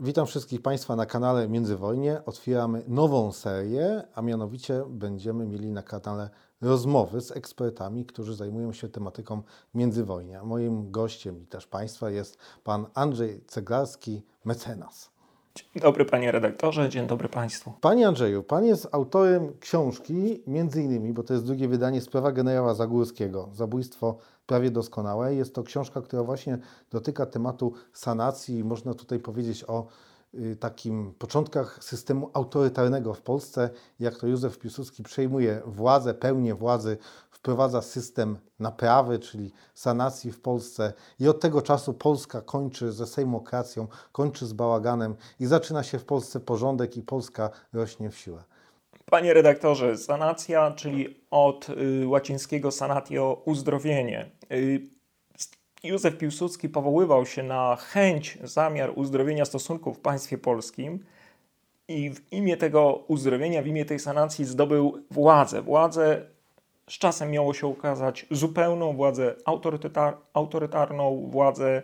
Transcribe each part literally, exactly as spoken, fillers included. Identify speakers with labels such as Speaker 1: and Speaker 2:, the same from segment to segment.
Speaker 1: Witam wszystkich Państwa na kanale Międzywojnie. Otwieramy nową serię, a mianowicie będziemy mieli na kanale rozmowy z ekspertami, którzy zajmują się tematyką międzywojnia. Moim gościem i też Państwa jest Pan Andrzej Ceglarski, mecenas.
Speaker 2: Dzień dobry Panie redaktorze, dzień dobry Państwu.
Speaker 1: Panie Andrzeju, Pan jest autorem książki, między innymi, bo to jest drugie wydanie, Sprawa generała Zagórskiego, Zabójstwo prawie doskonałe. Jest to książka, która właśnie dotyka tematu sanacji. Można tutaj powiedzieć o y, takim początkach systemu autorytarnego w Polsce, jak to Józef Piłsudski przejmuje władzę, pełnię władzy, wprowadza system naprawy, czyli sanacji w Polsce i od tego czasu Polska kończy ze sejmokracją, kończy z bałaganem i zaczyna się w Polsce porządek i Polska rośnie w siłę.
Speaker 2: Panie redaktorze, sanacja, czyli od y, łacińskiego sanatio uzdrowienie. Y, Józef Piłsudski powoływał się na chęć, zamiar uzdrowienia stosunków w państwie polskim i w imię tego uzdrowienia, w imię tej sanacji zdobył władzę. Władzę z czasem miało się okazać zupełną władzę autorytar, autorytarną, władzę,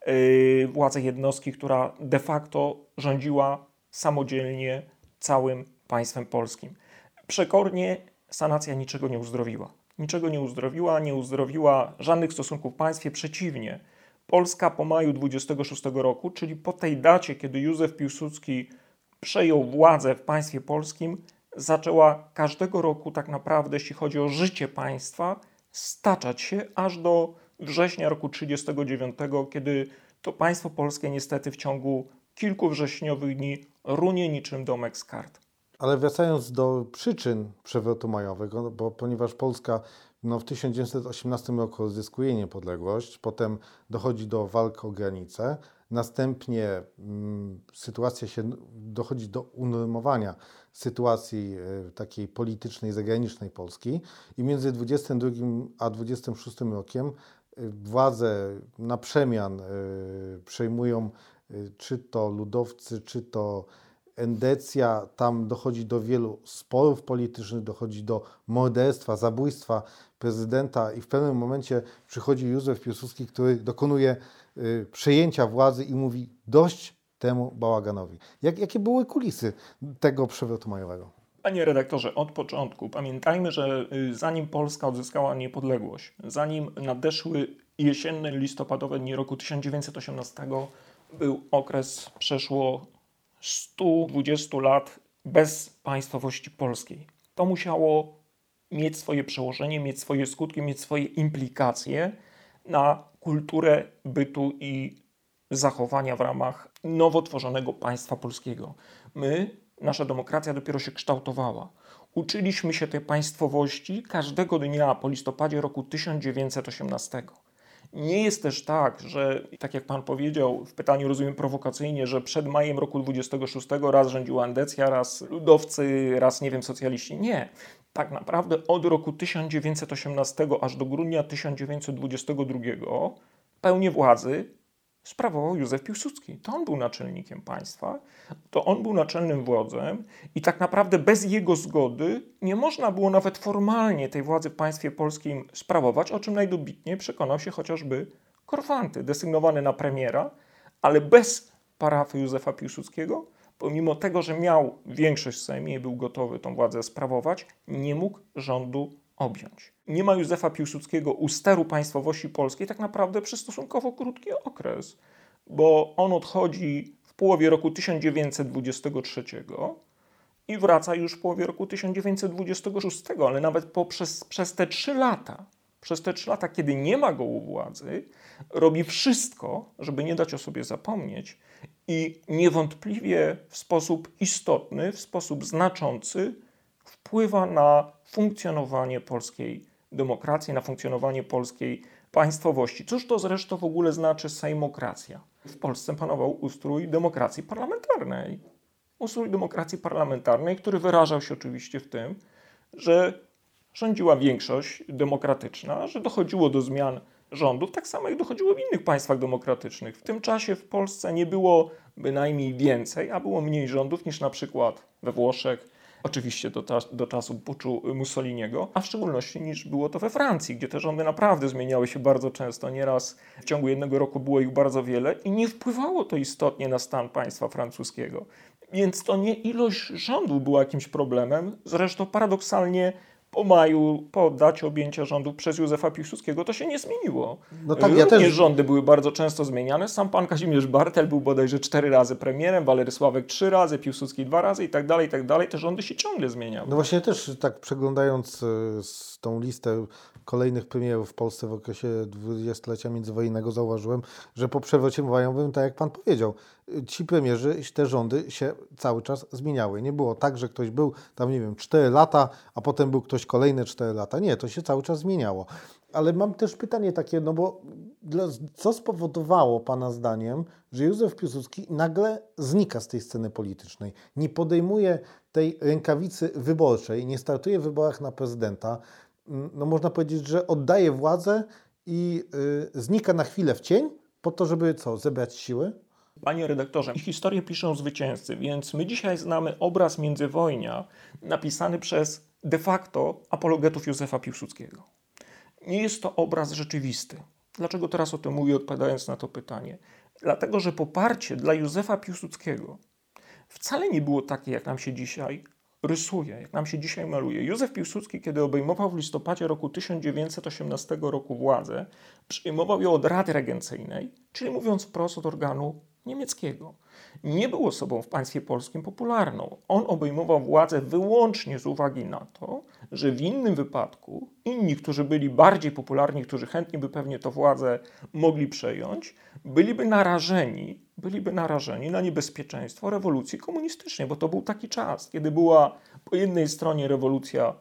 Speaker 2: yy, władzę jednostki, która de facto rządziła samodzielnie całym państwem polskim. Przekornie sanacja niczego nie uzdrowiła. Niczego nie uzdrowiła, nie uzdrowiła żadnych stosunków w państwie, przeciwnie. Polska po maju dwudziestego szóstego roku, czyli po tej dacie, kiedy Józef Piłsudski przejął władzę w państwie polskim, zaczęła każdego roku tak naprawdę, jeśli chodzi o życie państwa, staczać się aż do września roku trzydziestego dziewiątego, kiedy to państwo polskie niestety w ciągu kilku wrześniowych dni runie niczym domek z kart.
Speaker 1: Ale wracając do przyczyn przewrotu majowego, bo ponieważ Polska no, w tysiąc dziewięćset osiemnastym roku odzyskuje niepodległość, potem dochodzi do walk o granice, następnie mm, sytuacja się, dochodzi do unormowania sytuacji y, takiej politycznej, zagranicznej Polski i między dwudziestym drugim a dwudziestym szóstym rokiem y, władze na przemian y, przejmują y, czy to ludowcy, czy to endecja, tam dochodzi do wielu sporów politycznych, dochodzi do morderstwa, zabójstwa prezydenta i w pewnym momencie przychodzi Józef Piłsudski, który dokonuje y, przejęcia władzy i mówi dość temu bałaganowi. Jak, jakie były kulisy tego przewrotu majowego?
Speaker 2: Panie redaktorze, od początku pamiętajmy, że y, zanim Polska odzyskała niepodległość, zanim nadeszły jesienne, listopadowe dni roku tysiąc dziewięćset osiemnastego, był okres, przeszło sto dwadzieścia lat bez państwowości polskiej. To musiało mieć swoje przełożenie, mieć swoje skutki, mieć swoje implikacje na kulturę bytu i zachowania w ramach nowo tworzonego państwa polskiego. My, nasza demokracja dopiero się kształtowała. Uczyliśmy się tej państwowości każdego dnia po listopadzie roku tysiąc dziewięćset osiemnastego. Nie jest też tak, że, tak jak Pan powiedział, w pytaniu rozumiem prowokacyjnie, że przed majem roku dwudziestego szóstego raz rządziła endecja, raz ludowcy, raz, nie wiem, socjaliści. Nie. Tak naprawdę od roku tysiąc dziewięćset osiemnastego aż do grudnia tysiąc dziewięćset dwudziestego drugiego pełnię władzy sprawował Józef Piłsudski. To on był naczelnikiem państwa, to on był naczelnym wodzem i tak naprawdę bez jego zgody nie można było nawet formalnie tej władzy w państwie polskim sprawować, o czym najdobitniej przekonał się chociażby Korfanty, desygnowany na premiera, ale bez parafy Józefa Piłsudskiego, pomimo tego, że miał większość w Sejmie i był gotowy tą władzę sprawować, nie mógł rządu objąć. Nie ma Józefa Piłsudskiego u steru państwowości polskiej tak naprawdę przez stosunkowo krótki okres, bo on odchodzi w połowie roku tysiąc dziewięćset dwudziestego trzeciego i wraca już w połowie roku tysiąc dziewięćset dwudziestego szóstego, ale nawet poprzez, przez te trzy lata, przez te trzy lata, kiedy nie ma go u władzy, robi wszystko, żeby nie dać o sobie zapomnieć i niewątpliwie w sposób istotny, w sposób znaczący wpływa na funkcjonowanie polskiej demokracji, na funkcjonowanie polskiej państwowości. Cóż to zresztą w ogóle znaczy sejmokracja? W Polsce panował ustrój demokracji parlamentarnej. Ustrój demokracji parlamentarnej, który wyrażał się oczywiście w tym, że rządziła większość demokratyczna, że dochodziło do zmian rządów, tak samo jak dochodziło w innych państwach demokratycznych. W tym czasie w Polsce nie było bynajmniej więcej, a było mniej rządów niż na przykład we Włoszech, oczywiście do, ta, do czasu puczu Mussoliniego, a w szczególności niż było to we Francji, gdzie te rządy naprawdę zmieniały się bardzo często, nieraz w ciągu jednego roku było ich bardzo wiele i nie wpływało to istotnie na stan państwa francuskiego. Więc to nie ilość rządów była jakimś problemem, zresztą paradoksalnie po maju, po dacie objęcia rządów przez Józefa Piłsudskiego to się nie zmieniło.
Speaker 1: No tak, ja
Speaker 2: Również
Speaker 1: też...
Speaker 2: rządy były bardzo często zmieniane. Sam pan Kazimierz Bartel był bodajże cztery razy premierem, Walery Sławek trzy razy, Piłsudski dwa razy i tak dalej, i tak dalej. Te rządy się ciągle zmieniały.
Speaker 1: No właśnie też tak przeglądając y, tą listę kolejnych premierów w Polsce w okresie dwudziestolecia międzywojennego zauważyłem, że po przewrocie majowym, tak jak pan powiedział, ci premierzy, te rządy się cały czas zmieniały. Nie było tak, że ktoś był tam, nie wiem, cztery lata, a potem był ktoś kolejne cztery lata. Nie, to się cały czas zmieniało. Ale mam też pytanie takie, no bo co spowodowało pana zdaniem, że Józef Piłsudski nagle znika z tej sceny politycznej? Nie podejmuje tej rękawicy wyborczej, nie startuje w wyborach na prezydenta. No można powiedzieć, że oddaje władzę i y, znika na chwilę w cień po to, żeby co, zebrać siły?
Speaker 2: Panie redaktorze, historię piszą zwycięzcy, więc my dzisiaj znamy obraz międzywojnia napisany przez de facto apologetów Józefa Piłsudskiego. Nie jest to obraz rzeczywisty. Dlaczego teraz o tym mówię, odpowiadając na to pytanie? Dlatego, że poparcie dla Józefa Piłsudskiego wcale nie było takie, jak nam się dzisiaj rysuje, jak nam się dzisiaj maluje. Józef Piłsudski, kiedy obejmował w listopadzie roku tysiąc dziewięćset osiemnastego roku władzę, przyjmował ją od Rady Regencyjnej, czyli mówiąc wprost od organu niemieckiego. Nie był osobą w państwie polskim popularną. On obejmował władzę wyłącznie z uwagi na to, że w innym wypadku inni, którzy byli bardziej popularni, którzy chętnie by pewnie tę władzę mogli przejąć, byliby narażeni, byliby narażeni na niebezpieczeństwo rewolucji komunistycznej, bo to był taki czas, kiedy była po jednej stronie rewolucja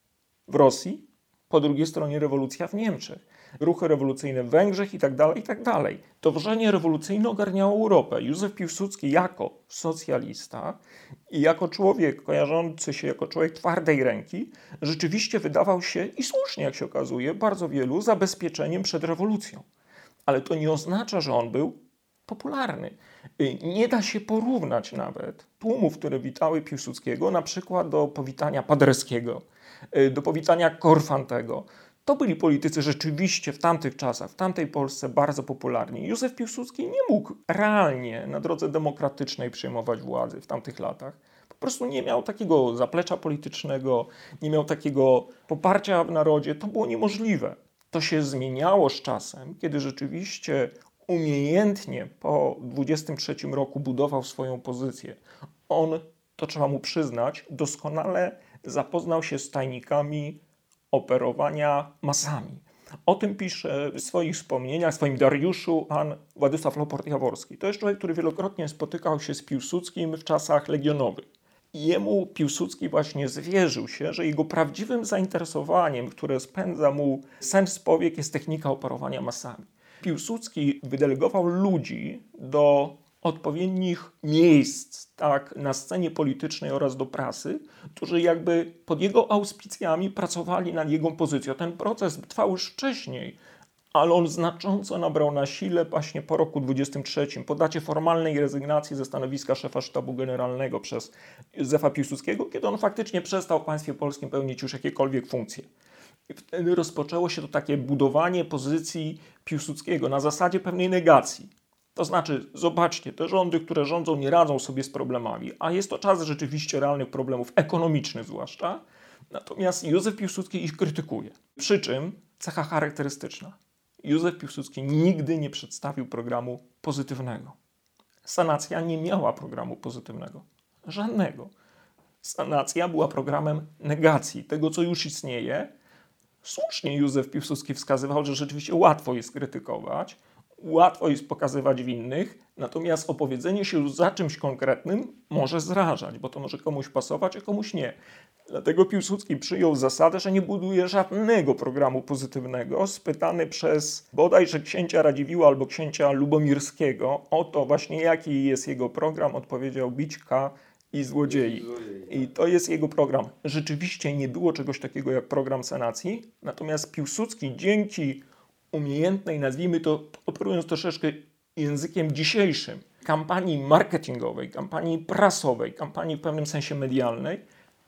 Speaker 2: w Rosji, po drugiej stronie rewolucja w Niemczech. Ruchy rewolucyjne w Węgrzech i tak dalej, i tak dalej. To wrzenie rewolucyjne ogarniało Europę. Józef Piłsudski jako socjalista i jako człowiek kojarzący się jako człowiek twardej ręki rzeczywiście wydawał się, i słusznie jak się okazuje, bardzo wielu zabezpieczeniem przed rewolucją. Ale to nie oznacza, że on był popularny. Nie da się porównać nawet tłumów, które witały Piłsudskiego, na przykład do powitania Paderewskiego, do powitania Korfantego. To byli politycy rzeczywiście w tamtych czasach, w tamtej Polsce bardzo popularni. Józef Piłsudski nie mógł realnie na drodze demokratycznej przyjmować władzy w tamtych latach. Po prostu nie miał takiego zaplecza politycznego, nie miał takiego poparcia w narodzie. To było niemożliwe. To się zmieniało z czasem, kiedy rzeczywiście umiejętnie po dwudziestym trzecim roku budował swoją pozycję. On, to trzeba mu przyznać, doskonale zapoznał się z tajnikami operowania masami. O tym pisze w swoich wspomnieniach, w swoim Dariuszu pan Władysław Loport-Jaworski. To jest człowiek, który wielokrotnie spotykał się z Piłsudskim w czasach legionowych. I jemu Piłsudski właśnie zwierzył się, że jego prawdziwym zainteresowaniem, które spędza mu sen z powiek, jest technika operowania masami. Piłsudski wydelegował ludzi do odpowiednich miejsc, tak, na scenie politycznej oraz do prasy, którzy jakby pod jego auspicjami pracowali nad jego pozycją. Ten proces trwał już wcześniej, ale on znacząco nabrał na sile właśnie po roku dwudziestym trzecim, po dacie formalnej rezygnacji ze stanowiska szefa sztabu generalnego przez Józefa Piłsudskiego, kiedy on faktycznie przestał w państwie polskim pełnić już jakiekolwiek funkcje. I wtedy rozpoczęło się to takie budowanie pozycji Piłsudskiego na zasadzie pewnej negacji. To znaczy, zobaczcie, te rządy, które rządzą, nie radzą sobie z problemami, a jest to czas rzeczywiście realnych problemów ekonomicznych zwłaszcza, natomiast Józef Piłsudski ich krytykuje. Przy czym cecha charakterystyczna. Józef Piłsudski nigdy nie przedstawił programu pozytywnego. Sanacja nie miała programu pozytywnego. Żadnego. Sanacja była programem negacji tego, co już istnieje. Słusznie Józef Piłsudski wskazywał, że rzeczywiście łatwo jest krytykować, łatwo jest pokazywać winnych, natomiast opowiedzenie się za czymś konkretnym może zrażać, bo to może komuś pasować, a komuś nie. Dlatego Piłsudski przyjął zasadę, że nie buduje żadnego programu pozytywnego. Spytany przez bodajże księcia Radziwiłła albo księcia Lubomirskiego o to właśnie, jaki jest jego program, odpowiedział: bić K i złodziei. I to jest jego program. Rzeczywiście nie było czegoś takiego jak program sanacji, natomiast Piłsudski dzięki umiejętnej, nazwijmy to, operując troszeczkę językiem dzisiejszym, kampanii marketingowej, kampanii prasowej, kampanii w pewnym sensie medialnej,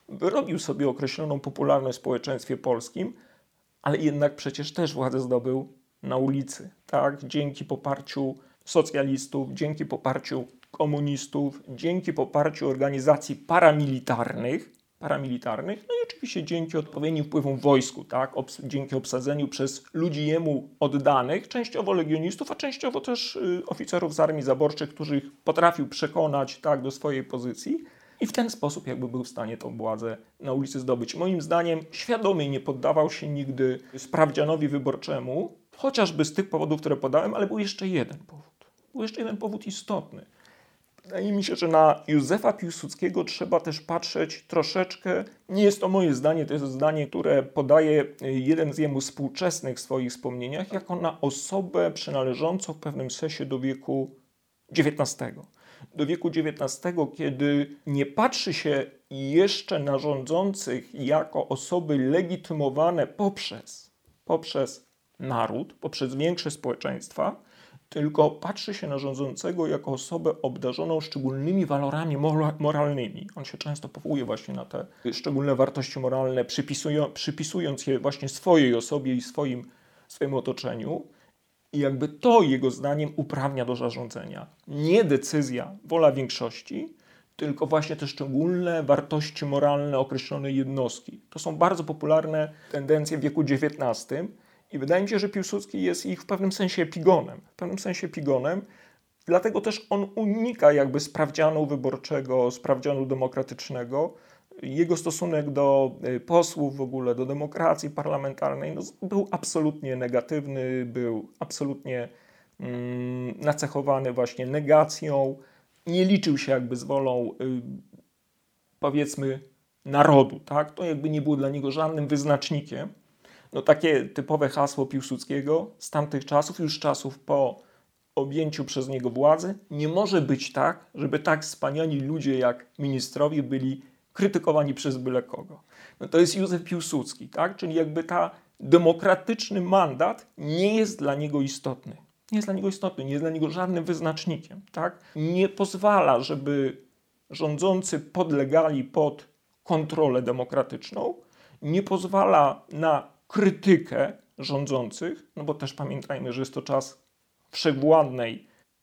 Speaker 2: wyrobił sobie określoną popularność w społeczeństwie polskim, ale jednak przecież też władzę zdobył na ulicy, tak? Dzięki poparciu socjalistów, dzięki poparciu komunistów, dzięki poparciu organizacji paramilitarnych, paramilitarnych, no i oczywiście dzięki odpowiednim wpływom w wojsku, tak? Obs- dzięki obsadzeniu przez ludzi jemu oddanych, częściowo legionistów, a częściowo też y, oficerów z armii zaborczych, których potrafił przekonać, tak, do swojej pozycji. I w ten sposób jakby był w stanie tą władzę na ulicy zdobyć. Moim zdaniem świadomie nie poddawał się nigdy sprawdzianowi wyborczemu, chociażby z tych powodów, które podałem, ale był jeszcze jeden powód. Był jeszcze jeden powód istotny. Wydaje mi się, że na Józefa Piłsudskiego trzeba też patrzeć troszeczkę, nie jest to moje zdanie, to jest zdanie, które podaje jeden z jemu współczesnych w swoich wspomnieniach, jako na osobę przynależącą w pewnym sensie do wieku dziewiętnastego. Do wieku dziewiętnastego, kiedy nie patrzy się jeszcze na rządzących jako osoby legitymowane poprzez, poprzez naród, poprzez większe społeczeństwa, tylko patrzy się na rządzącego jako osobę obdarzoną szczególnymi walorami moralnymi. On się często powołuje właśnie na te szczególne wartości moralne, przypisują, przypisując je właśnie swojej osobie i swoim, swojemu otoczeniu. I jakby to jego zdaniem uprawnia do zarządzania. Nie decyzja, wola większości, tylko właśnie te szczególne wartości moralne określonej jednostki. To są bardzo popularne tendencje w wieku dziewiętnastym i wydaje mi się, że Piłsudski jest ich w pewnym sensie epigonem. W pewnym sensie epigonem, dlatego też on unika jakby sprawdzianu wyborczego, sprawdzianu demokratycznego. Jego stosunek do posłów w ogóle, do demokracji parlamentarnej no, był absolutnie negatywny, był absolutnie mm, nacechowany właśnie negacją. Nie liczył się jakby z wolą, y, powiedzmy, narodu. Tak? To jakby nie było dla niego żadnym wyznacznikiem. No, takie typowe hasło Piłsudskiego z tamtych czasów, już czasów po objęciu przez niego władzy, nie może być tak, żeby tak wspaniali ludzie jak ministrowie byli krytykowani przez byle kogo. No to jest Józef Piłsudski, tak? Czyli jakby ta demokratyczny mandat nie jest dla niego istotny. Nie jest dla niego istotny, nie jest dla niego żadnym wyznacznikiem, tak? Nie pozwala, żeby rządzący podlegali pod kontrolę demokratyczną, nie pozwala na krytykę rządzących, no bo też pamiętajmy, że jest to czas wszechwładnej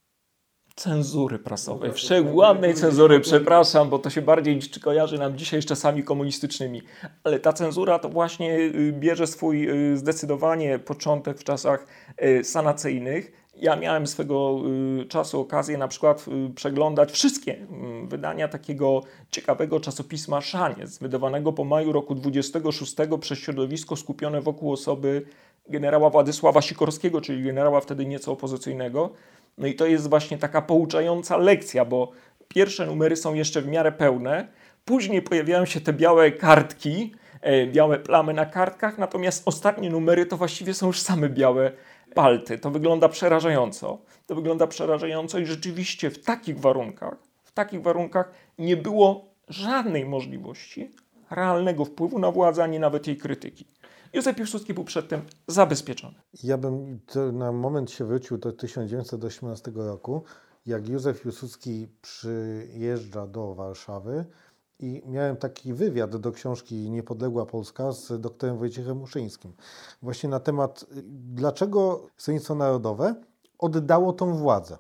Speaker 2: cenzury prasowej, wszechwładnej cenzury, przepraszam, bo to się bardziej kojarzy nam dzisiaj z czasami komunistycznymi, ale ta cenzura to właśnie bierze swój zdecydowanie początek w czasach sanacyjnych. Ja miałem swego czasu okazję na przykład przeglądać wszystkie wydania takiego ciekawego czasopisma Szaniec, wydawanego po maju roku dwudziestego szóstego przez środowisko skupione wokół osoby generała Władysława Sikorskiego, czyli generała wtedy nieco opozycyjnego. No i to jest właśnie taka pouczająca lekcja, bo pierwsze numery są jeszcze w miarę pełne, później pojawiają się te białe kartki, e, białe plamy na kartkach, natomiast ostatnie numery to właściwie są już same białe palty. To wygląda przerażająco. To wygląda przerażająco i rzeczywiście w takich warunkach, w takich warunkach nie było żadnej możliwości realnego wpływu na władzę, ani nawet jej krytyki. Józef Piłsudski był przed tym zabezpieczony.
Speaker 1: Ja bym na moment się wrócił do tysiąc dziewięćset osiemnastego roku, jak Józef Piłsudski przyjeżdża do Warszawy i miałem taki wywiad do książki Niepodległa Polska z doktorem Wojciechem Muszyńskim. Właśnie na temat, dlaczego Stronnictwo Narodowe oddało tą władzę.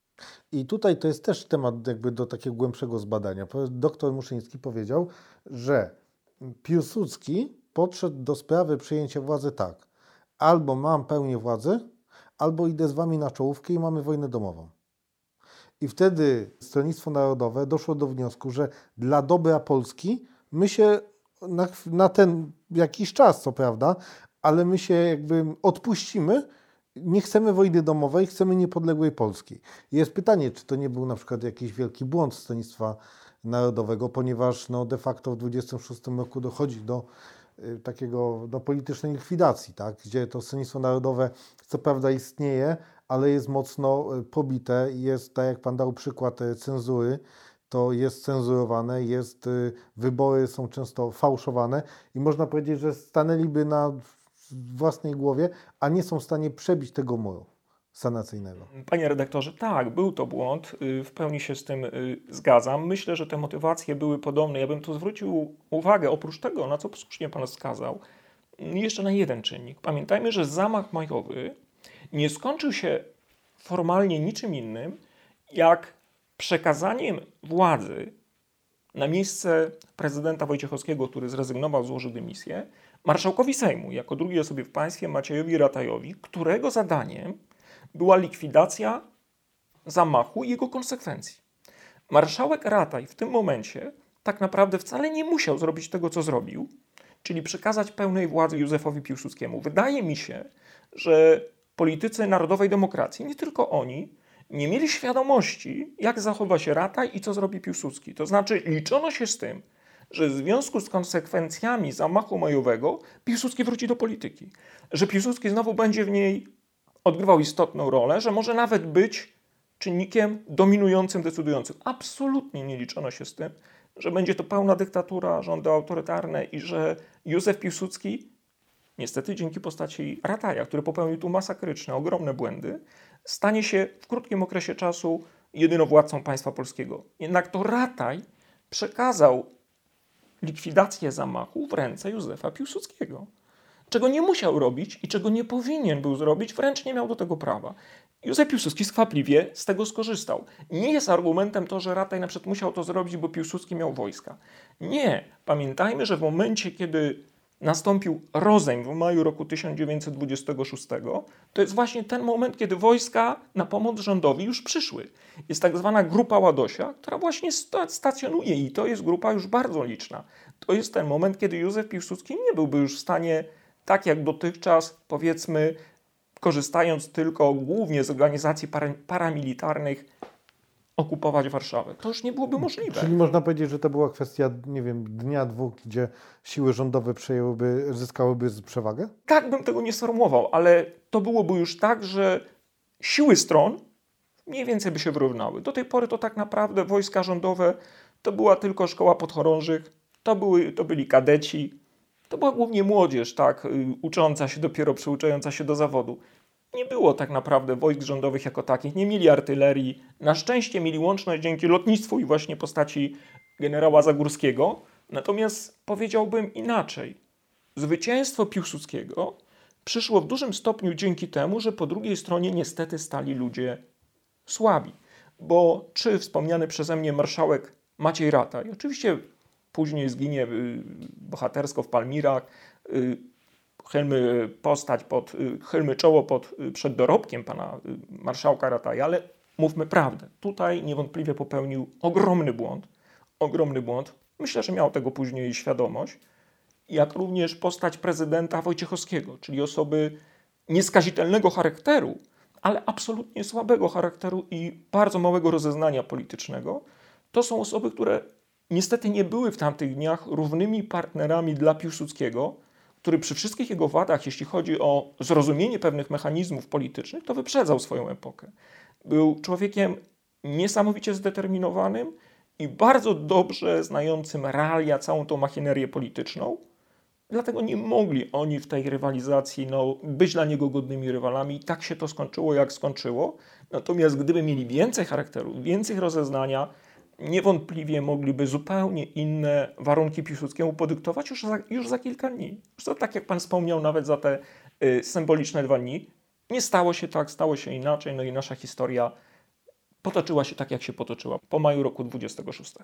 Speaker 1: I tutaj to jest też temat jakby do takiego głębszego zbadania. Doktor Muszyński powiedział, że Piłsudski podszedł do sprawy przejęcia władzy tak. Albo mam pełnię władzy, albo idę z wami na czołówkę i mamy wojnę domową. I wtedy Stronnictwo Narodowe doszło do wniosku, że dla dobra Polski my się na, na ten jakiś czas, co prawda, ale my się jakby odpuścimy, nie chcemy wojny domowej, chcemy niepodległej Polski. I jest pytanie, czy to nie był na przykład jakiś wielki błąd Stronnictwa Narodowego, ponieważ no, de facto w dwudziestym szóstym roku dochodzi do takiego do politycznej likwidacji, tak? Gdzie to Stronnictwo Narodowe co prawda istnieje, ale jest mocno pobite i jest, tak jak Pan dał przykład cenzury, to jest cenzurowane, jest, wybory są często fałszowane i można powiedzieć, że stanęliby na własnej głowie, a nie są w stanie przebić tego muru. sanacyjnego.
Speaker 2: Panie redaktorze, tak, był to błąd. W pełni się z tym zgadzam. Myślę, że te motywacje były podobne. Ja bym tu zwrócił uwagę, oprócz tego, na co słusznie pan wskazał, jeszcze na jeden czynnik. Pamiętajmy, że zamach majowy nie skończył się formalnie niczym innym, jak przekazaniem władzy na miejsce prezydenta Wojciechowskiego, który zrezygnował, złożył dymisję, marszałkowi Sejmu, jako drugiej osobie w państwie, Maciejowi Ratajowi, którego zadaniem była likwidacja zamachu i jego konsekwencji. Marszałek Rataj w tym momencie tak naprawdę wcale nie musiał zrobić tego, co zrobił, czyli przekazać pełnej władzy Józefowi Piłsudskiemu. Wydaje mi się, że politycy Narodowej Demokracji, nie tylko oni, nie mieli świadomości, jak zachowa się Rataj i co zrobi Piłsudski. To znaczy liczono się z tym, że w związku z konsekwencjami zamachu majowego Piłsudski wróci do polityki. Że Piłsudski znowu będzie w niej odgrywał istotną rolę, że może nawet być czynnikiem dominującym, decydującym. Absolutnie nie liczono się z tym, że będzie to pełna dyktatura, rządy autorytarne i że Józef Piłsudski, niestety dzięki postaci Rataja, który popełnił tu masakryczne, ogromne błędy, stanie się w krótkim okresie czasu jedynowładcą państwa polskiego. Jednak to Rataj przekazał likwidację zamachu w ręce Józefa Piłsudskiego. Czego nie musiał robić i czego nie powinien był zrobić, wręcz nie miał do tego prawa. Józef Piłsudski skwapliwie z tego skorzystał. Nie jest argumentem to, że Rataj na przykład musiał to zrobić, bo Piłsudski miał wojska. Nie. Pamiętajmy, że w momencie, kiedy nastąpił rozejm w maju roku tysiąc dziewięćset dwudziestego szóstego, to jest właśnie ten moment, kiedy wojska na pomoc rządowi już przyszły. Jest tak zwana Grupa Ładosia, która właśnie stacjonuje i to jest grupa już bardzo liczna. To jest ten moment, kiedy Józef Piłsudski nie byłby już w stanie, tak jak dotychczas, powiedzmy, korzystając tylko głównie z organizacji para- paramilitarnych, okupować Warszawę. To już nie byłoby możliwe.
Speaker 1: Czyli można powiedzieć, że to była kwestia, nie wiem, dnia, dwóch, gdzie siły rządowe przejęłyby, zyskałyby przewagę?
Speaker 2: Tak bym tego nie sformułował, ale to byłoby już tak, że siły stron mniej więcej by się wyrównały. Do tej pory to tak naprawdę wojska rządowe to była tylko szkoła podchorążych, to, były, to byli kadeci, to była głównie młodzież, tak, ucząca się dopiero, przyuczająca się do zawodu. Nie było tak naprawdę wojsk rządowych jako takich, nie mieli artylerii. Na szczęście mieli łączność dzięki lotnictwu i właśnie postaci generała Zagórskiego. Natomiast powiedziałbym inaczej. Zwycięstwo Piłsudskiego przyszło w dużym stopniu dzięki temu, że po drugiej stronie niestety stali ludzie słabi. Bo czy wspomniany przeze mnie marszałek Maciej Rataj, oczywiście później zginie bohatersko w Palmirach, chylmy postać, pod, chylmy czoło pod, przed dorobkiem pana marszałka Rataja, ale mówmy prawdę. Tutaj niewątpliwie popełnił ogromny błąd. Ogromny błąd. Myślę, że miał tego później świadomość. Jak również postać prezydenta Wojciechowskiego, czyli osoby nieskazitelnego charakteru, ale absolutnie słabego charakteru i bardzo małego rozeznania politycznego. To są osoby, które niestety nie były w tamtych dniach równymi partnerami dla Piłsudskiego, który przy wszystkich jego wadach, jeśli chodzi o zrozumienie pewnych mechanizmów politycznych, to wyprzedzał swoją epokę. Był człowiekiem niesamowicie zdeterminowanym i bardzo dobrze znającym realia, całą tą machinerię polityczną. Dlatego nie mogli oni w tej rywalizacji no, być dla niego godnymi rywalami. I tak się to skończyło, jak skończyło. Natomiast gdyby mieli więcej charakteru, więcej rozeznania, niewątpliwie mogliby zupełnie inne warunki Piłsudskiemu podyktować już za, już za kilka dni. Zresztą tak jak pan wspomniał, nawet za te y, symboliczne dwa dni. Nie stało się tak, stało się inaczej, no i nasza historia potoczyła się tak, jak się potoczyła po maju roku dwudziestego szóstego.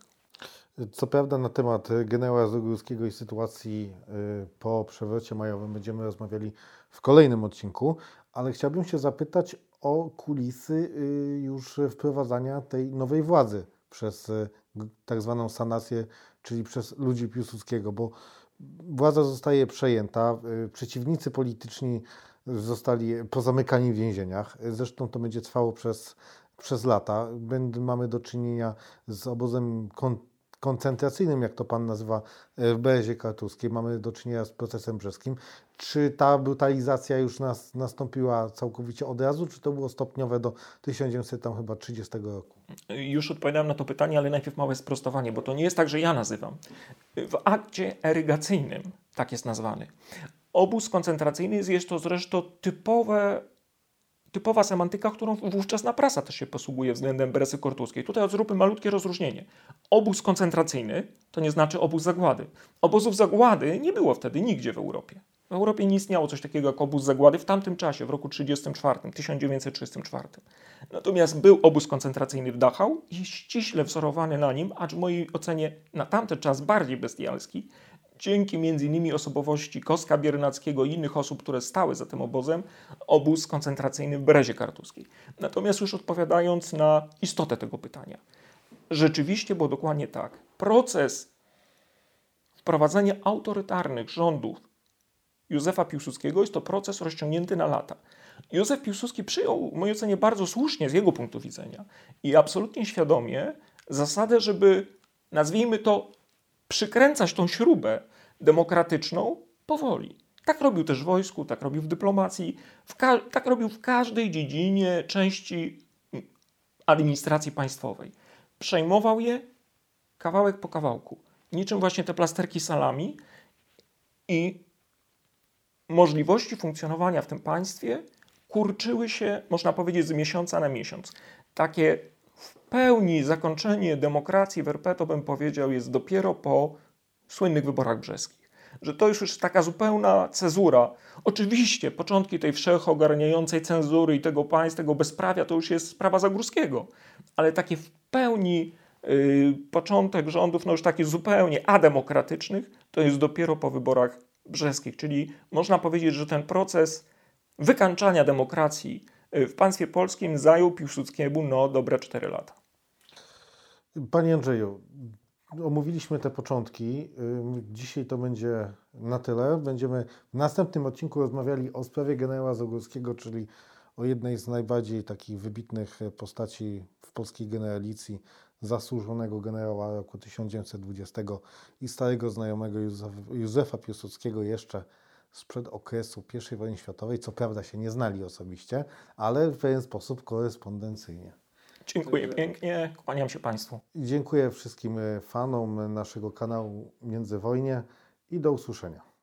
Speaker 1: Co prawda na temat generała Zagórskiego i sytuacji po przewrocie majowym będziemy rozmawiali w kolejnym odcinku, ale chciałbym się zapytać o kulisy już wprowadzania tej nowej władzy przez tak zwaną sanację, czyli przez ludzi Piłsudskiego, bo władza zostaje przejęta, przeciwnicy polityczni zostali pozamykani w więzieniach, zresztą to będzie trwało przez, przez lata. Mamy do czynienia z obozem kon koncentracyjnym, jak to pan nazywa, w Berezie Kartuskiej. Mamy do czynienia z procesem brzeskim. Czy ta brutalizacja już nas, nastąpiła całkowicie od razu, czy to było stopniowe do tysiąc dziewięćset trzydziestego roku?
Speaker 2: Już odpowiadam na to pytanie, ale najpierw małe sprostowanie, bo to nie jest tak, że ja nazywam. W akcie erygacyjnym tak jest nazwany. Obóz koncentracyjny jest to zresztą typowe, typowa semantyka, którą wówczasna prasa też się posługuje względem Beresy Kortuskiej. Tutaj zróbmy malutkie rozróżnienie. Obóz koncentracyjny to nie znaczy obóz zagłady. Obozów zagłady nie było wtedy nigdzie w Europie. W Europie nie istniało coś takiego jak obóz zagłady w tamtym czasie, w roku tysiąc dziewięćset trzydziestym czwartym. Natomiast był obóz koncentracyjny w Dachau i ściśle wzorowany na nim, acz w mojej ocenie na tamten czas bardziej bestialski, dzięki między innymi osobowości Koska Biernackiego i innych osób, które stały za tym obozem, obóz koncentracyjny w Berezie Kartuskiej. Natomiast już odpowiadając na istotę tego pytania, rzeczywiście było dokładnie tak. Proces wprowadzania autorytarnych rządów Józefa Piłsudskiego jest to proces rozciągnięty na lata. Józef Piłsudski przyjął, w mojej ocenie, bardzo słusznie z jego punktu widzenia i absolutnie świadomie zasadę, żeby, nazwijmy to, przykręcać tą śrubę demokratyczną powoli. Tak robił też w wojsku, tak robił w dyplomacji, w ka- tak robił w każdej dziedzinie, części administracji państwowej. Przejmował je kawałek po kawałku. Niczym właśnie te plasterki salami i możliwości funkcjonowania w tym państwie kurczyły się, można powiedzieć, z miesiąca na miesiąc. Takie w pełni zakończenie demokracji w er pe, to bym powiedział, jest dopiero po słynnych wyborach brzeskich. Że to już jest taka zupełna cezura. Oczywiście początki tej wszechogarniającej cenzury i tego państwa, tego bezprawia, to już jest sprawa Zagórskiego. Ale takie w pełni yy, początek rządów, no już takich zupełnie ademokratycznych, to jest dopiero po wyborach brzeskich. Czyli można powiedzieć, że ten proces wykańczania demokracji w państwie polskim zajął Piłsudskiemu no dobre cztery lata.
Speaker 1: Panie Andrzeju, omówiliśmy te początki. Dzisiaj to będzie na tyle. Będziemy w następnym odcinku rozmawiali o sprawie generała Zagórskiego, czyli o jednej z najbardziej takich wybitnych postaci w polskiej generalicji, zasłużonego generała roku tysiąc dziewięćset dwudziestego i starego znajomego Józefa Piłsudskiego jeszcze sprzed okresu pierwszej wojny światowej. Co prawda się nie znali osobiście, ale w pewien sposób korespondencyjnie.
Speaker 2: Dziękuję pięknie, kłaniam się Państwu.
Speaker 1: Dziękuję wszystkim fanom naszego kanału Międzywojnie i do usłyszenia.